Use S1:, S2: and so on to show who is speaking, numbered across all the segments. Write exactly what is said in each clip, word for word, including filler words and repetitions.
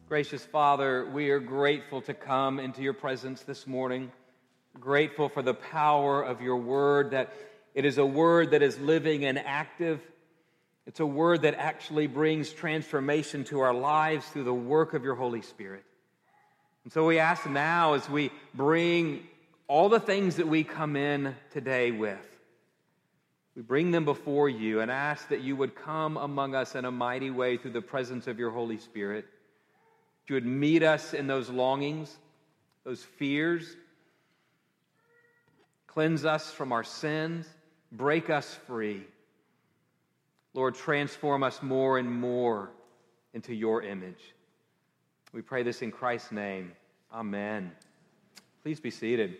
S1: Gracious Father, we are grateful to come into your presence this morning, grateful for the power of your word, that it is a word that is living and active. It's a word that actually brings transformation to our lives through the work of your Holy Spirit. And so we ask now, as we bring all the things that we come in today with, we bring them before you and ask that you would come among us in a mighty way through the presence of your Holy Spirit. You would meet us in those longings, those fears, cleanse us from our sins, break us free. Lord, transform us more and more into your image. We pray this in Christ's name. Amen. Please be seated.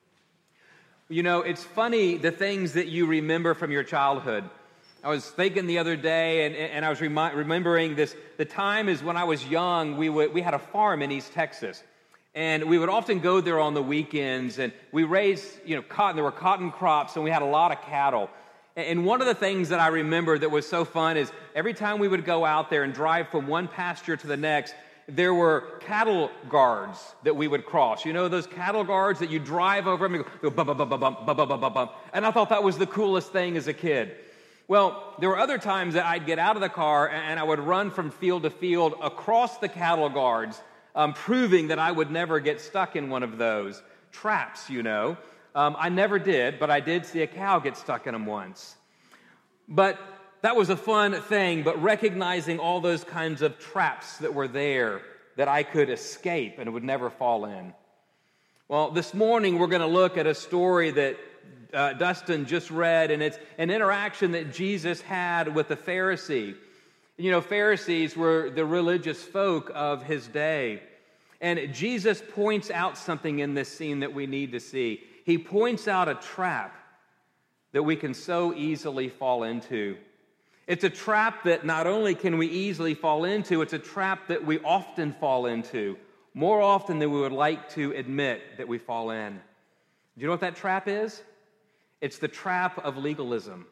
S1: You know, it's funny the things that you remember from your childhood. I was thinking the other day, and, and I was remi- remembering this. The time is when I was young, we would, we had a farm in East Texas. And we would often go there on the weekends, and we raised, you know, cotton. There were cotton crops, and we had a lot of cattle. And one of the things that I remember that was so fun is every time we would go out there and drive from one pasture to the next, there were cattle guards that we would cross. You know, those cattle guards that you drive over them and go bump, bump, bump, bump, bump, bump, bump, bump. And I thought that was the coolest thing as a kid. Well, there were other times that I'd get out of the car and I would run from field to field across the cattle guards, um, proving that I would never get stuck in one of those traps, you know. Um, I never did, but I did see a cow get stuck in them once. But that was a fun thing, but recognizing all those kinds of traps that were there that I could escape and would never fall in. Well, this morning we're going to look at a story that uh, Dustin just read, and it's an interaction that Jesus had with a Pharisee. You know, Pharisees were the religious folk of his day. And Jesus points out something in this scene that we need to see. He points out a trap that we can so easily fall into. It's a trap that not only can we easily fall into, it's a trap that we often fall into, more often than we would like to admit that we fall in. Do you know what that trap is? It's the trap of legalism.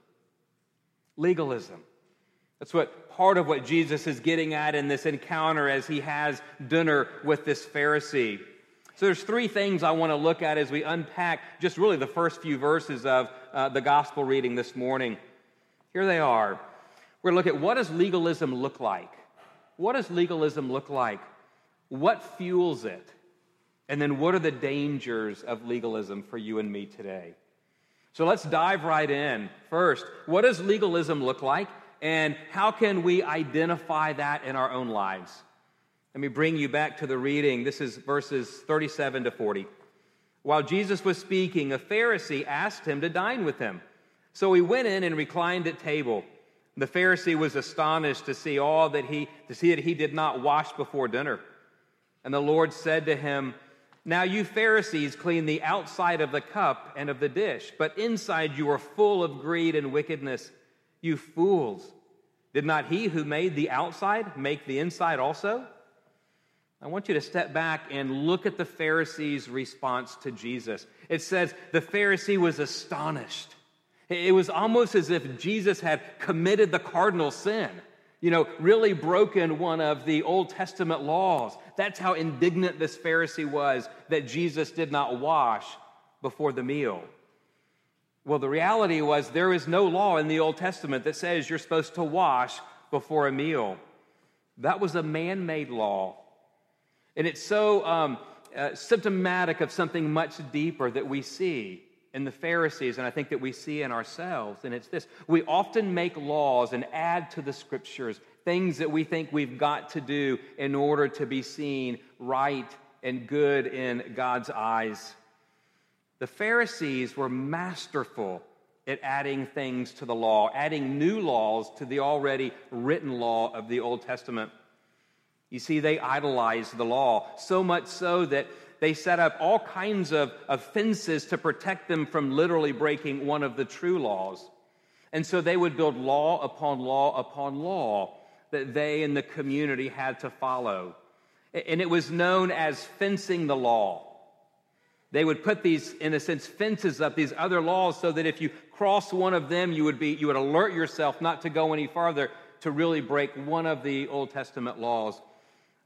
S1: Legalism. That's what part of what Jesus is getting at in this encounter as he has dinner with this Pharisee. So there's three things I want to look at as we unpack just really the first few verses of uh, the gospel reading this morning. Here they are. We're going to look at what does legalism look like? What does legalism look like? What fuels it? And then what are the dangers of legalism for you and me today? So let's dive right in. First, what does legalism look like? And how can we identify that in our own lives? Let me bring you back to the reading. This is verses thirty-seven to forty. While Jesus was speaking, a Pharisee asked him to dine with him. So he went in and reclined at table. The Pharisee was astonished to see all that he to see that he did not wash before dinner. And the Lord said to him, "Now you Pharisees clean the outside of the cup and of the dish, but inside you are full of greed and wickedness. You fools! Did not he who made the outside make the inside also?" I want you to step back and look at the Pharisees' response to Jesus. It says the Pharisee was astonished. It was almost as if Jesus had committed the cardinal sin, you know, really broken one of the Old Testament laws. That's how indignant this Pharisee was that Jesus did not wash before the meal. Well, the reality was there is no law in the Old Testament that says you're supposed to wash before a meal. That was a man-made law. And it's so um, uh, symptomatic of something much deeper that we see in the Pharisees, and I think that we see in ourselves. And it's this: we often make laws and add to the Scriptures things that we think we've got to do in order to be seen right and good in God's eyes. The Pharisees were masterful at adding things to the law, adding new laws to the already written law of the Old Testament. You see, they idolized the law, so much so that they set up all kinds of, of fences to protect them from literally breaking one of the true laws. And so they would build law upon law upon law that they and the community had to follow. And it was known as fencing the law. They would put these, in a sense, fences up, these other laws, so that if you cross one of them, you would be you would alert yourself not to go any farther, to really break one of the Old Testament laws.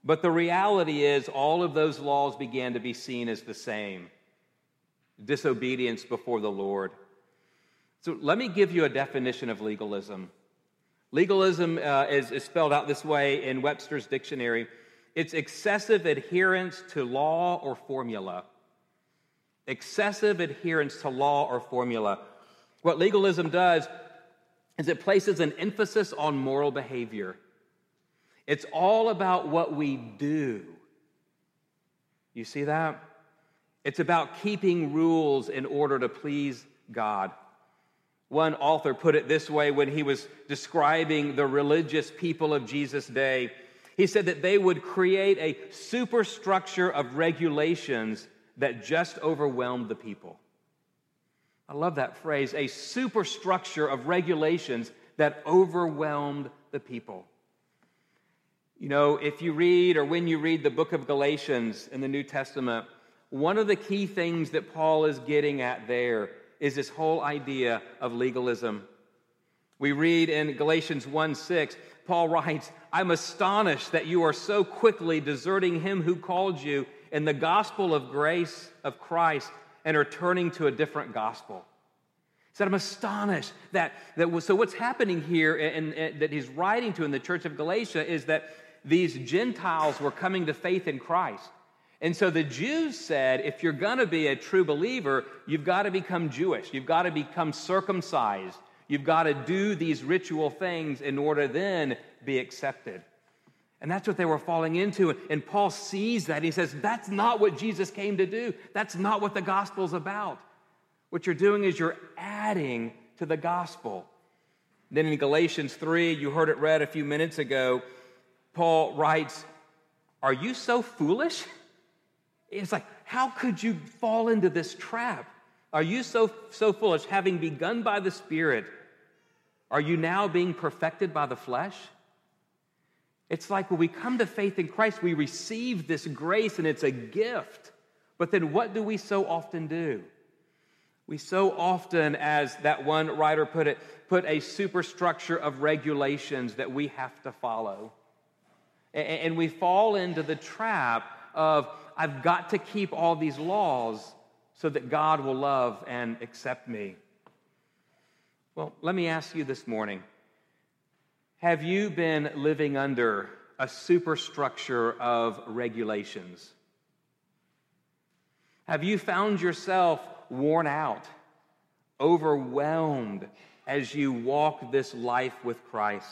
S1: But the reality is all of those laws began to be seen as the same. Disobedience before the Lord. So let me give you a definition of legalism. Legalism uh, is, is spelled out this way in Webster's dictionary. It's excessive adherence to law or formula. Excessive adherence to law or formula. What legalism does is it places an emphasis on moral behavior. It's all about what we do. You see that? It's about keeping rules in order to please God. One author put it this way when he was describing the religious people of Jesus' day. He said that they would create a superstructure of regulations that just overwhelmed the people. I love that phrase, a superstructure of regulations that overwhelmed the people. You know, if you read or when you read the book of Galatians in the New Testament, one of the key things that Paul is getting at there is this whole idea of legalism. We read in Galatians one six, Paul writes, I'm astonished that you are so quickly deserting him who called you in the gospel of grace of Christ and are turning to a different gospel. He said, I'm astonished that, that so what's happening here and, and that he's writing to in the church of Galatia is that these Gentiles were coming to faith in Christ. And so the Jews said, if you're going to be a true believer, you've got to become Jewish. You've got to become circumcised. You've got to do these ritual things in order then be accepted. And that's what they were falling into. And Paul sees that. He says, that's not what Jesus came to do. That's not what the gospel's about. What you're doing is you're adding to the gospel. Then in Galatians three, you heard it read a few minutes ago, Paul writes, are you so foolish? It's like, how could you fall into this trap? Are you so, so foolish, having begun by the Spirit, are you now being perfected by the flesh? It's like when we come to faith in Christ, we receive this grace and it's a gift. But then what do we so often do? We so often, as that one writer put it, put a superstructure of regulations that we have to follow. And we fall into the trap of, I've got to keep all these laws so that God will love and accept me. Well, let me ask you this morning, have you been living under a superstructure of regulations? Have you found yourself worn out, overwhelmed as you walk this life with Christ?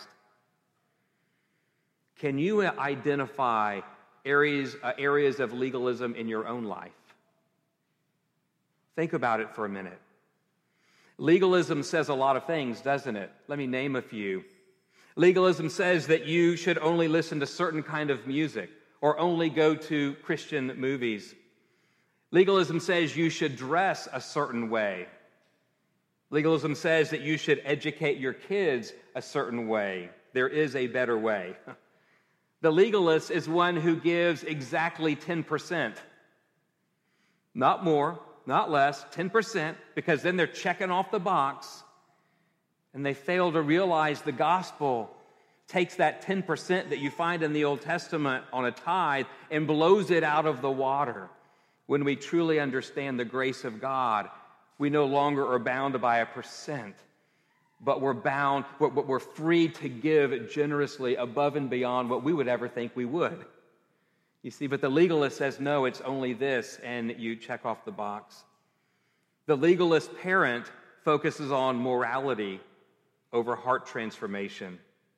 S1: Can you identify areas, uh, areas of legalism in your own life? Think about it for a minute. Legalism says a lot of things, doesn't it? Let me name a few. Legalism says that you should only listen to certain kind of music or only go to Christian movies. Legalism says you should dress a certain way. Legalism says that you should educate your kids a certain way. There is a better way. The legalist is one who gives exactly ten percent. Not more, not less, ten percent, because then they're checking off the box, and they fail to realize the gospel takes that ten percent that you find in the Old Testament on a tithe and blows it out of the water. When we truly understand the grace of God, we no longer are bound by a percent, but we're bound, but we're free to give generously above and beyond what we would ever think we would. You see, but the legalist says, no, it's only this, and you check off the box. The legalist parent focuses on morality over heart transformation.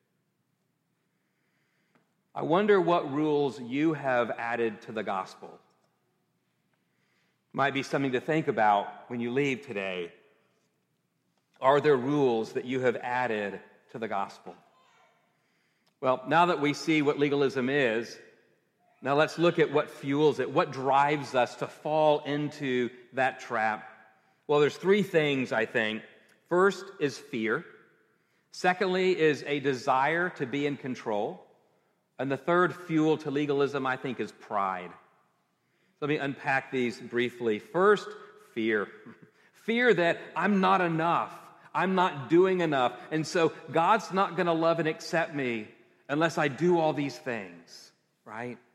S1: I wonder what rules you have added to the gospel. Might be something to think about when you leave today. Are there rules that you have added to the gospel? Well, now that we see what legalism is, now let's look at what fuels it, what drives us to fall into that trap. Well, there's three things, I think. First is fear. Secondly is a desire to be in control. And the third fuel to legalism, I think, is pride. Let me unpack these briefly. First, fear. Fear that I'm not enough. I'm not doing enough. And so God's not going to love and accept me unless I do all these things, right?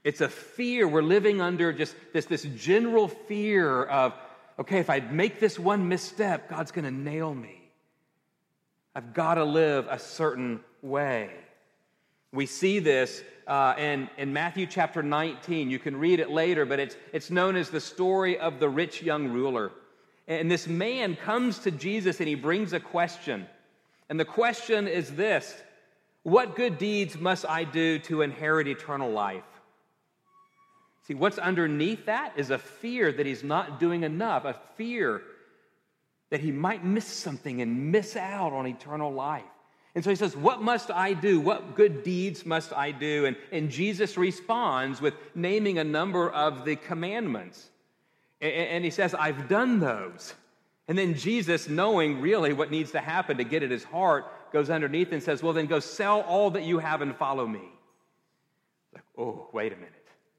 S1: It's a fear. We're living under just this, this general fear of, okay, if I make this one misstep, God's going to nail me. I've got to live a certain way. We see this uh, in, in Matthew chapter nineteen. You can read it later, but it's, it's known as the story of the rich young ruler. And this man comes to Jesus and he brings a question. And the question is this: what good deeds must I do to inherit eternal life? See, what's underneath that is a fear that he's not doing enough, a fear that he might miss something and miss out on eternal life. And so he says, what must I do? What good deeds must I do? And, and Jesus responds with naming a number of the commandments. And, and he says, I've done those. And then Jesus, knowing really what needs to happen to get at his heart, goes underneath and says, well, then go sell all that you have and follow me. Like, oh, wait a minute.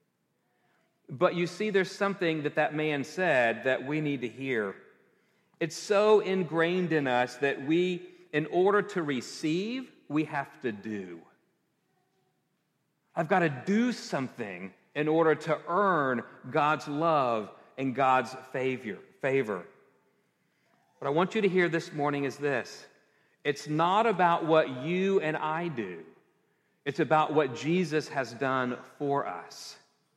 S1: But you see, there's something that that man said that we need to hear. It's so ingrained in us that we, in order to receive, we have to do. I've got to do something in order to earn God's love and God's favor. favor. What I want you to hear this morning is this. It's not about what you and I do. It's about what Jesus has done for us.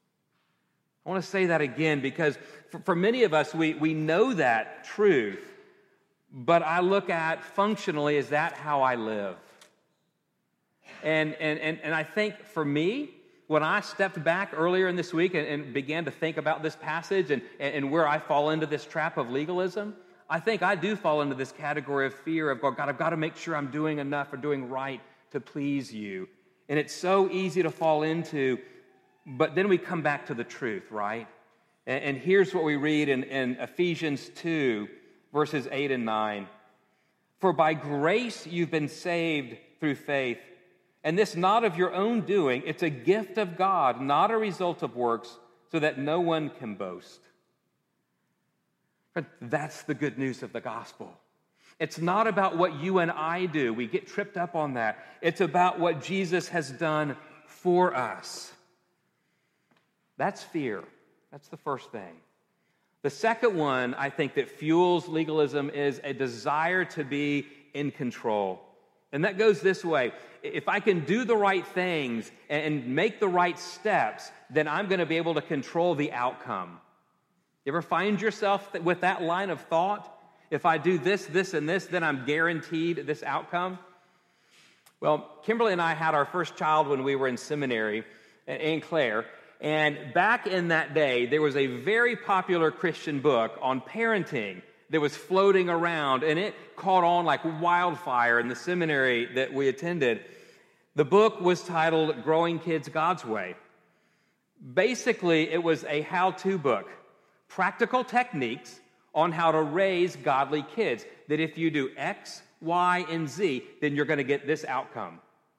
S1: I want to say that again because for, for many of us, we, we know that truth, but I look at functionally, is that how I live? And, and, and, and I think for me, when I stepped back earlier in this week and, and began to think about this passage and, and where I fall into this trap of legalism, I think I do fall into this category of fear of, God, I've got to make sure I'm doing enough or doing right to please you. And it's so easy to fall into. But then we come back to the truth, right? And, and here's what we read in, in Ephesians two, verses eight and nine. For by grace you've been saved through faith, and this not of your own doing. It's a gift of God, not a result of works, so that no one can boast. But that's the good news of the gospel. It's not about what you and I do. We get tripped up on that. It's about what Jesus has done for us. That's fear. That's the first thing. The second one, I think, that fuels legalism is a desire to be in control. And that goes this way. If I can do the right things and make the right steps, then I'm going to be able to control the outcome. You ever find yourself with that line of thought? If I do this, this, and this, then I'm guaranteed this outcome? Well, Kimberly and I had our first child when we were in seminary, Anne Claire. And back in that day, there was a very popular Christian book on parenting that was floating around, and it caught on like wildfire in the seminary that we attended. The book was titled Growing Kids God's Way. Basically, it was a how-to book, practical techniques on how to raise godly kids, that if you do X, Y, and Z, then you're going to get this outcome.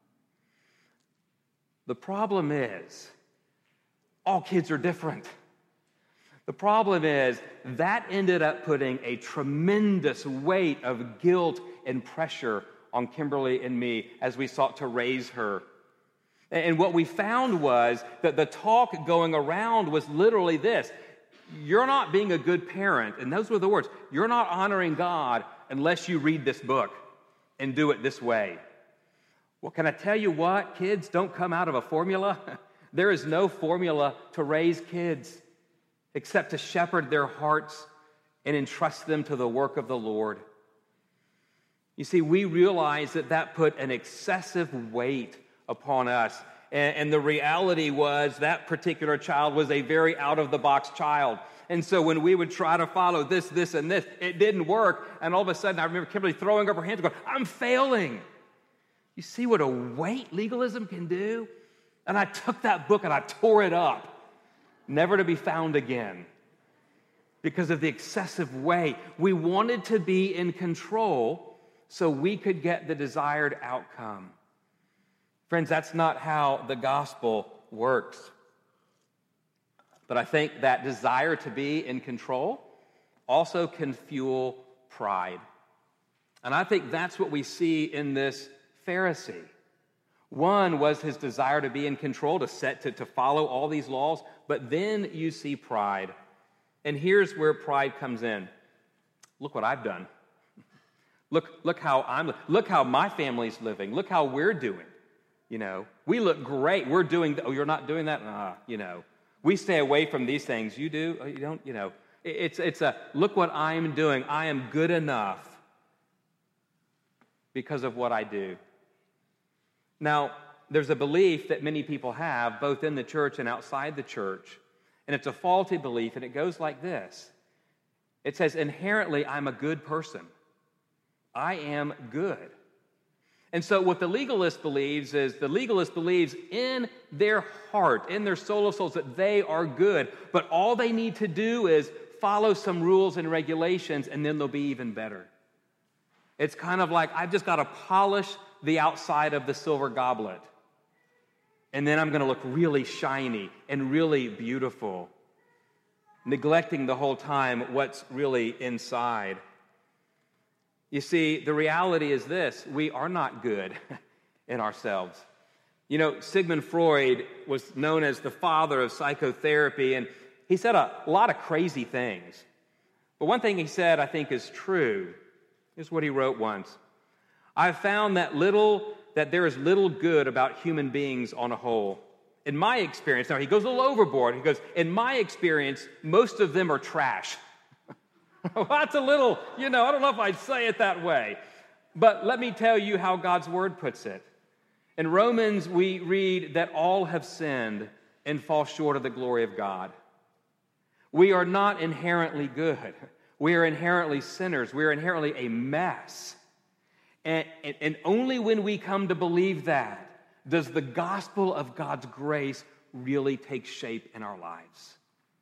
S1: The problem is, all kids are different. The problem is that ended up putting a tremendous weight of guilt and pressure on Kimberly and me as we sought to raise her. And what we found was that the talk going around was literally this: you're not being a good parent, and those were the words, you're not honoring God unless you read this book and do it this way. Well, can I tell you what? Kids don't come out of a formula. There is no formula to raise kids except to shepherd their hearts and entrust them to the work of the Lord. You see, we realize that that put an excessive weight upon us. And, and the reality was that particular child was a very out-of-the-box child. And so when we would try to follow this, this, and this, it didn't work. And all of a sudden, I remember Kimberly throwing up her hands and going, I'm failing. You see what a weight legalism can do? And I took that book and I tore it up, never to be found again, because of the excessive weight. We wanted to be in control so we could get the desired outcome. Friends, that's not how the gospel works. But I think that desire to be in control also can fuel pride. And I think that's what we see in this Pharisee. One was his desire to be in control, to set, to, to follow all these laws. But then you see pride. And here's where pride comes in. Look what I've done. Look, look how I'm, look how my family's living. Look how we're doing. You know, we look great. We're doing, oh, you're not doing that? Ah, you know, we stay away from these things. You do? Oh, you don't? You know, it's, it's a, look what I'm doing. I am good enough because of what I do. Now, there's a belief that many people have, both in the church and outside the church, and it's a faulty belief, and it goes like this. It says, inherently, I'm a good person. I am good. And so what the legalist believes is, the legalist believes in their heart, in their soul of souls, that they are good, but all they need to do is follow some rules and regulations, and then they'll be even better. It's kind of like, I've just got to polish the outside of the silver goblet. And then I'm going to look really shiny and really beautiful, neglecting the whole time what's really inside. You see, the reality is this: we are not good in ourselves. You know, Sigmund Freud was known as the father of psychotherapy, and he said a lot of crazy things. But one thing he said I think is true. Here's what he wrote once. I've found that little that there is little good about human beings on a whole. In my experience, now he goes a little overboard. He goes, in my experience, most of them are trash. Well, that's a little, you know, I don't know if I'd say it that way. But let me tell you how God's word puts it. In Romans, we read that all have sinned and fall short of the glory of God. We are not inherently good. We are inherently sinners. We are inherently a mess. And, and, and only when we come to believe that does the gospel of God's grace really take shape in our lives.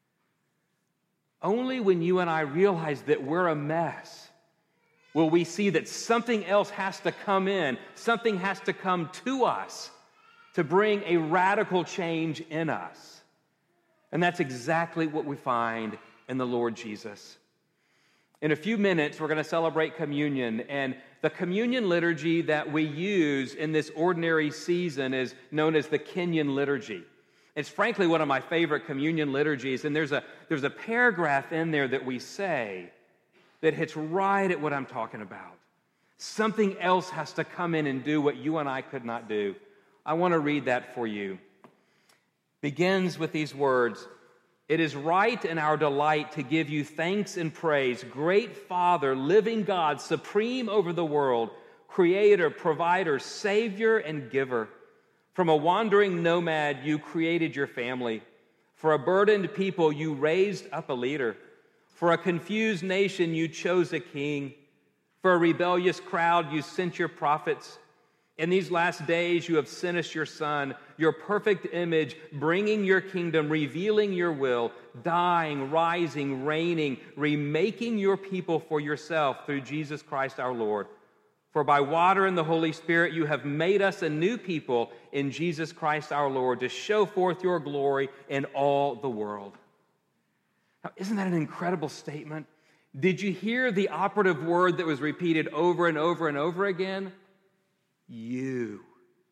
S1: Only when you and I realize that we're a mess will we see that something else has to come in, something has to come to us to bring a radical change in us. And that's exactly what we find in the Lord Jesus. In a few minutes, we're going to celebrate communion, and the communion liturgy that we use in this ordinary season is known as the Kenyon liturgy. It's frankly one of my favorite communion liturgies, and there's a, there's a paragraph in there that we say that hits right at what I'm talking about. Something else has to come in and do what you and I could not do. I want to read that for you. Begins with these words. It is right and our delight to give you thanks and praise, great Father, living God, supreme over the world, creator, provider, savior, and giver. From a wandering nomad, you created your family. For a burdened people, you raised up a leader. For a confused nation, you chose a king. For a rebellious crowd, you sent your prophets. In these last days, you have sent us your Son, your perfect image, bringing your kingdom, revealing your will, dying, rising, reigning, remaking your people for yourself through Jesus Christ our Lord. For by water and the Holy Spirit, you have made us a new people in Jesus Christ our Lord to show forth your glory in all the world. Now, isn't that an incredible statement? Did you hear the operative word that was repeated over and over and over again? You.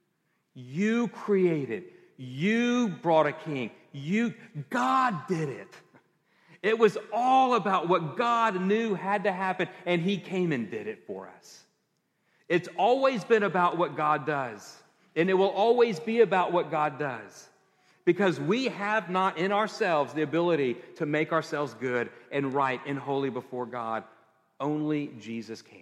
S1: You created. You brought a king. You, God did it. It was all about what God knew had to happen, and he came and did it for us. It's always been about what God does, and it will always be about what God does, because we have not in ourselves the ability to make ourselves good and right and holy before God. Only Jesus can.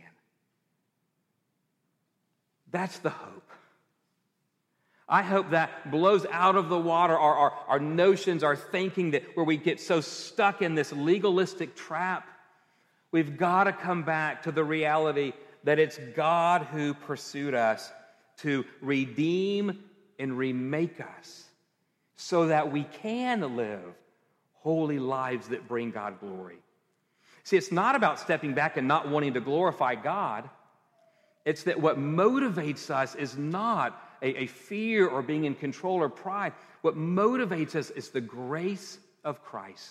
S1: That's the hope. I hope that blows out of the water our, our, our notions, our thinking, that where we get so stuck in this legalistic trap. We've got to come back to the reality that it's God who pursued us to redeem and remake us so that we can live holy lives that bring God glory. See, it's not about stepping back and not wanting to glorify God. It's that what motivates us is not a, a fear or being in control or pride. What motivates us is the grace of Christ.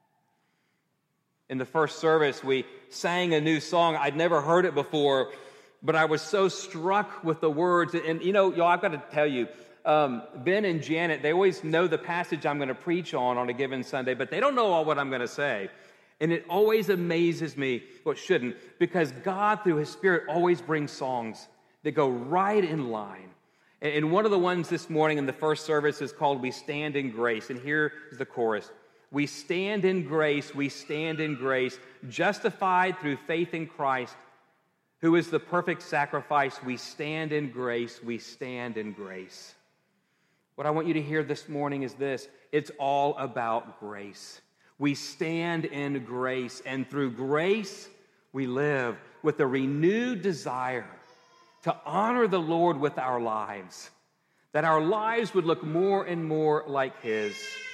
S1: In the first service, we sang a new song. I'd never heard it before, but I was so struck with the words. And, you know, y'all, I've got to tell you, um, Ben and Janet, they always know the passage I'm going to preach on on a given Sunday, but they don't know all what I'm going to say. And it always amazes me, well, it shouldn't, because God, through His Spirit, always brings songs that go right in line. And one of the ones this morning in the first service is called We Stand in Grace. And here is the chorus. We stand in grace, we stand in grace, justified through faith in Christ, who is the perfect sacrifice. We stand in grace, we stand in grace. What I want you to hear this morning is this. It's all about grace. We stand in grace, and through grace, we live with a renewed desire to honor the Lord with our lives, that our lives would look more and more like His.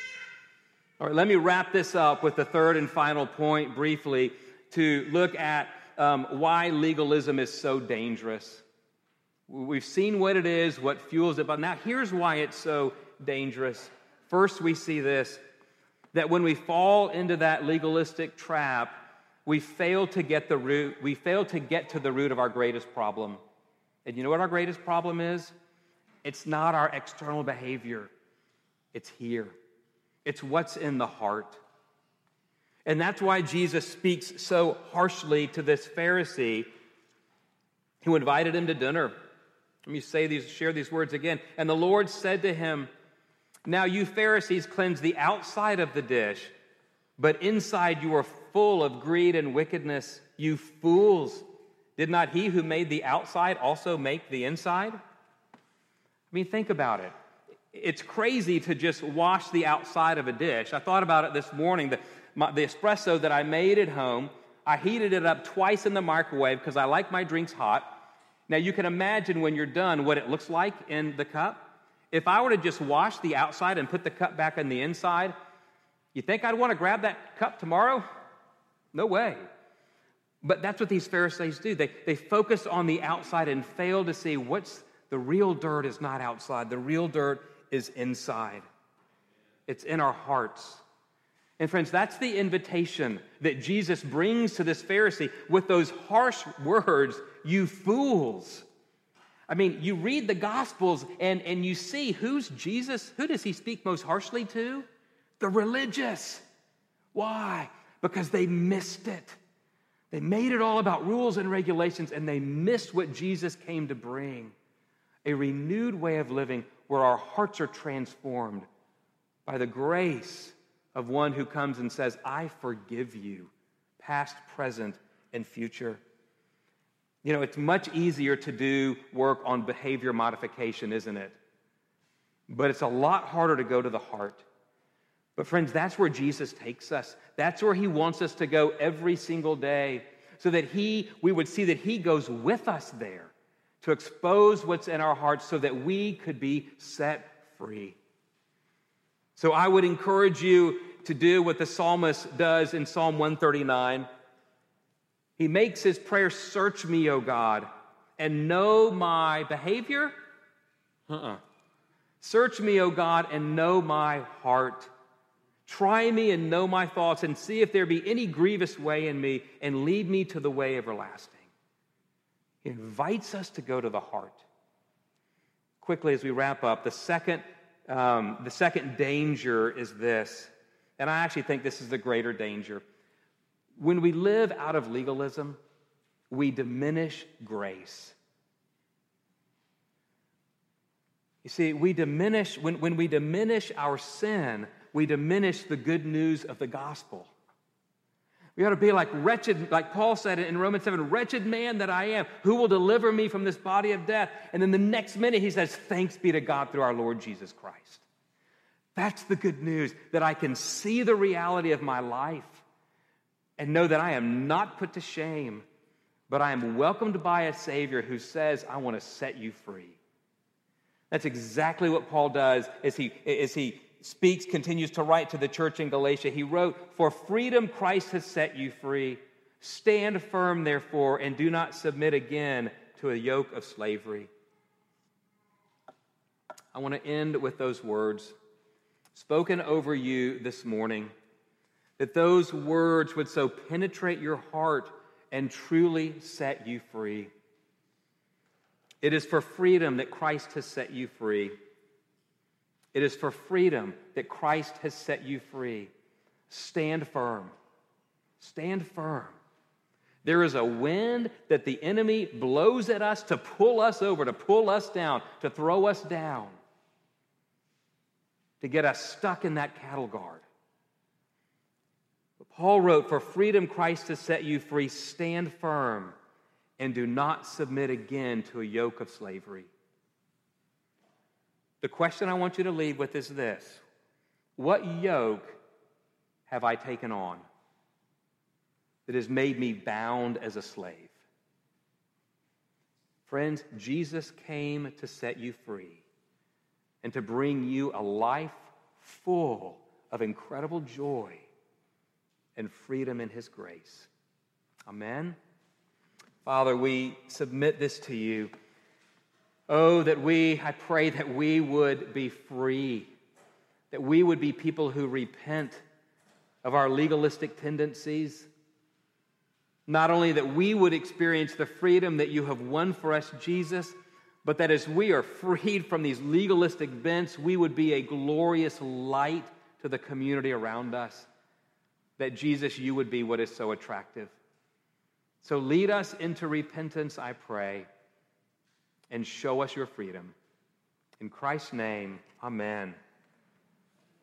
S1: All right, let me wrap this up with the third and final point briefly to look at um, why legalism is so dangerous. We've seen what it is, what fuels it, but now here's why it's so dangerous. First, we see this, that when we fall into that legalistic trap, we fail to get the root, we fail to get to the root of our greatest problem. And you know what our greatest problem is? It's not our external behavior. It's here. It's what's in the heart. And that's why Jesus speaks so harshly to this Pharisee who invited him to dinner. Let me say these, share these words again. And the Lord said to him, "Now you Pharisees cleanse the outside of the dish, but inside you are full of greed and wickedness. You fools! Did not He who made the outside also make the inside?" I mean, think about it. It's crazy to just wash the outside of a dish. I thought about it this morning. The, my, the espresso that I made at home, I heated it up twice in the microwave because I like my drinks hot. Now, you can imagine when you're done what it looks like in the cup. If I were to just wash the outside and put the cup back on the inside, you think I'd want to grab that cup tomorrow? No way. But that's what these Pharisees do. They, they focus on the outside and fail to see what's the real dirt is not outside. The real dirt is inside. It's in our hearts. And friends, that's the invitation that Jesus brings to this Pharisee with those harsh words, "You fools." I mean, you read the Gospels and, and you see who's Jesus, who does He speak most harshly to? The religious. Why? Because they missed it. They made it all about rules and regulations, and they missed what Jesus came to bring. A renewed way of living where our hearts are transformed by the grace of one who comes and says, "I forgive you, past, present, and future." You know, it's much easier to do work on behavior modification, isn't it? But it's a lot harder to go to the heart. But friends, that's where Jesus takes us. That's where He wants us to go every single day, so that He, we would see that He goes with us there to expose what's in our hearts so that we could be set free. So I would encourage you to do what the psalmist does in Psalm one thirty-nine. He makes his prayer, "Search me, O God, and know my behavior." Uh-uh. "Search me, O God, and know my heart. Try me and know my thoughts, and see if there be any grievous way in me, and lead me to the way everlasting." He invites us to go to the heart. Quickly, as we wrap up, the second, um, the second danger is this, and I actually think this is the greater danger. When we live out of legalism, we diminish grace. You see, we diminish, when, when we diminish our sin, we diminish the good news of the gospel. We ought to be like wretched, like Paul said in Romans seven, "Wretched man that I am, who will deliver me from this body of death?" And then the next minute he says, "Thanks be to God through our Lord Jesus Christ." That's the good news, that I can see the reality of my life and know that I am not put to shame, but I am welcomed by a Savior who says, "I want to set you free." That's exactly what Paul does as he, as he speaks, continues to write to the church in Galatia. He wrote, "For freedom Christ has set you free. Stand firm, therefore, and do not submit again to a yoke of slavery." I want to end with those words spoken over you this morning, that those words would so penetrate your heart and truly set you free. It is for freedom that Christ has set you free. It is for freedom that Christ has set you free. Stand firm. Stand firm. There is a wind that the enemy blows at us to pull us over, to pull us down, to throw us down, to get us stuck in that cattle guard. But Paul wrote, for freedom Christ has set you free. Stand firm and do not submit again to a yoke of slavery. The question I want you to leave with is this: what yoke have I taken on that has made me bound as a slave? Friends, Jesus came to set you free and to bring you a life full of incredible joy and freedom in His grace. Amen. Father, we submit this to you. Oh, that we, I pray that we would be free, that we would be people who repent of our legalistic tendencies. Not only that we would experience the freedom that you have won for us, Jesus, but that as we are freed from these legalistic bents, we would be a glorious light to the community around us. That, Jesus, you would be what is so attractive. So lead us into repentance, I pray, and show us your freedom. In Christ's name, amen.